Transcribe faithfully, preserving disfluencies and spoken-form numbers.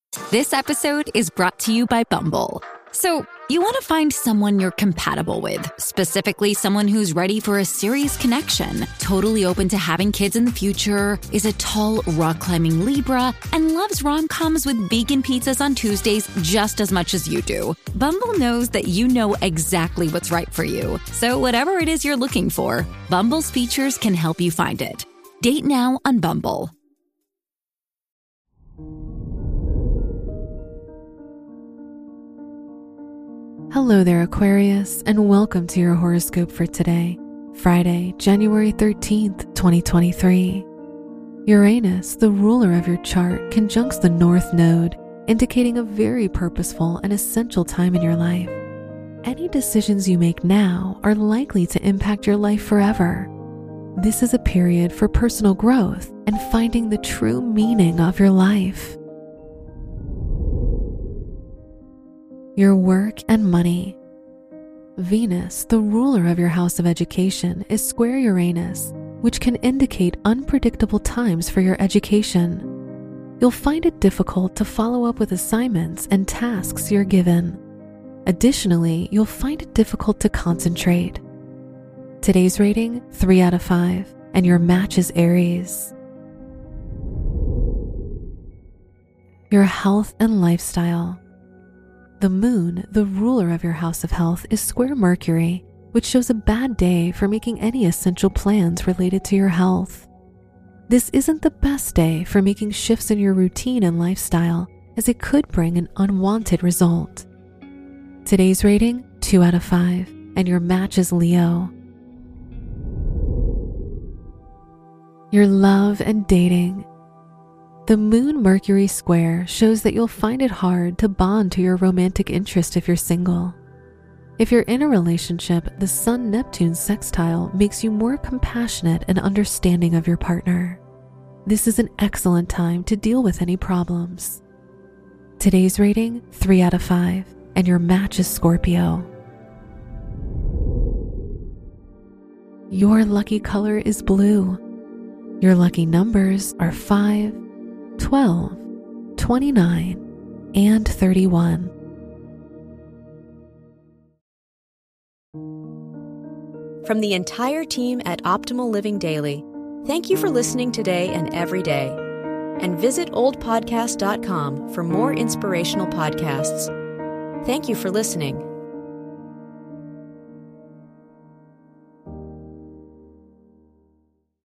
This episode is brought to you by Bumble. So, you want to find someone you're compatible with, specifically someone who's ready for a serious connection, totally open to having kids in the future, is a tall, rock-climbing Libra, and loves rom-coms with vegan pizzas on Tuesdays just as much as you do. Bumble knows that you know exactly what's right for you. So whatever it is you're looking for, Bumble's features can help you find it. Date now on Bumble. Hello there, Aquarius, and welcome to your horoscope for today, Friday, January thirteenth, twenty twenty-three. Uranus, the ruler of your chart, conjuncts the North Node, indicating a very purposeful and essential time in your life. Any decisions you make now are likely to impact your life forever. This is a period for personal growth and finding the true meaning of your life. Your work and money. Venus, the ruler of your house of education, is square Uranus, which can indicate unpredictable times for your education. You'll find it difficult to follow up with assignments and tasks you're given. Additionally, you'll find it difficult to concentrate. Today's rating, three out of five, and your match is Aries. Your health and lifestyle. The moon, the ruler of your house of health, is square Mercury, which shows a bad day for making any essential plans related to your health. This isn't the best day for making shifts in your routine and lifestyle, as it could bring an unwanted result. Today's rating, two out of five, and your match is Leo. Your love and dating. The Moon-Mercury square shows that you'll find it hard to bond to your romantic interest if you're single. If you're in a relationship, the Sun-Neptune sextile makes you more compassionate and understanding of your partner. This is an excellent time to deal with any problems. Today's rating, three out of five, and your match is Scorpio. Your lucky color is blue. Your lucky numbers are five, twelve, twenty-nine, and thirty-one. From the entire team at Optimal Living Daily, thank you for listening today and every day. And visit old podcast dot com for more inspirational podcasts. Thank you for listening.